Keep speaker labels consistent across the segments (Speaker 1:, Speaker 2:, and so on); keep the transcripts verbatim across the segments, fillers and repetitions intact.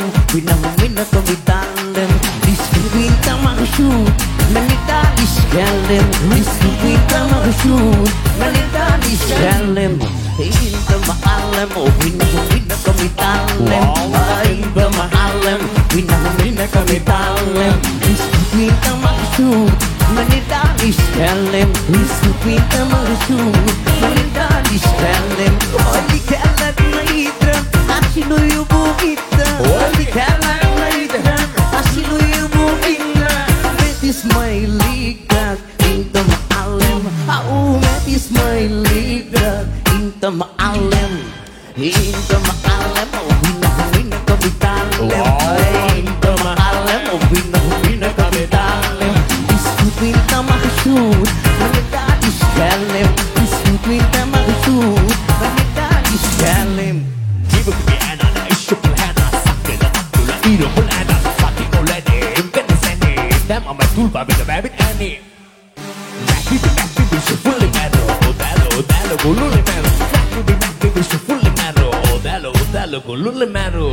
Speaker 1: Winamina kamitalen Diskubita makashoot Manita iskelen Diskubita makashoot Manita iskelen Inta maalam O winamina kamitalen Inta maalam Winamina kamitalen Diskubita makashoot Manita iskelen Diskubita makashoot Manita iskelen Oli kalat na idram Asino yung bukita Oli kalat na idram Asino yung bukita Metis may ligat Inta maalam Au metis may ligat Inta maalam Inta maalam O binahumina kabitalem Inta maalam O binahumina kabitalem Diskupinta makashoot Manita iskalem Diskupinta makashoot Manita iskalem
Speaker 2: Give it to me and I shook your hand I suck it up to the eat up and I fucking already Invent the sandy Damn I'm a tool by the rabbit Annie Back to the back to the fully metal Oh dalo, dalo, gululi metal Back to the back to the fully metal Oh dalo, dalo, gululi metal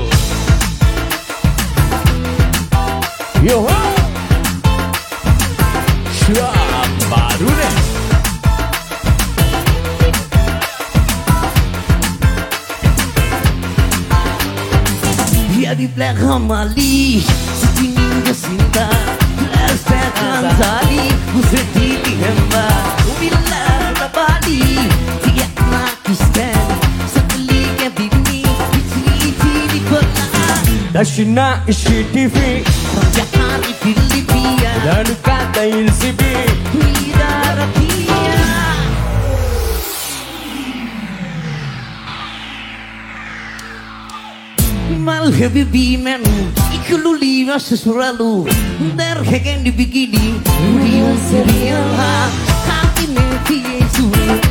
Speaker 2: Yo ho Siap baru deh
Speaker 1: Dia di belakang mali Sepining kesinta Lesekan tali Museti di hemba Bila berbali Tiap nakiskan Sekali ke bini Iti di kota
Speaker 2: Dashina ishi T V
Speaker 1: Raja hari Filipina
Speaker 2: Dan kata insibi
Speaker 1: Tidak rakyat Mal habibi men Ikululi masasuralu Darhagan di bikini Uriyan seriya Kaki me fiye sulu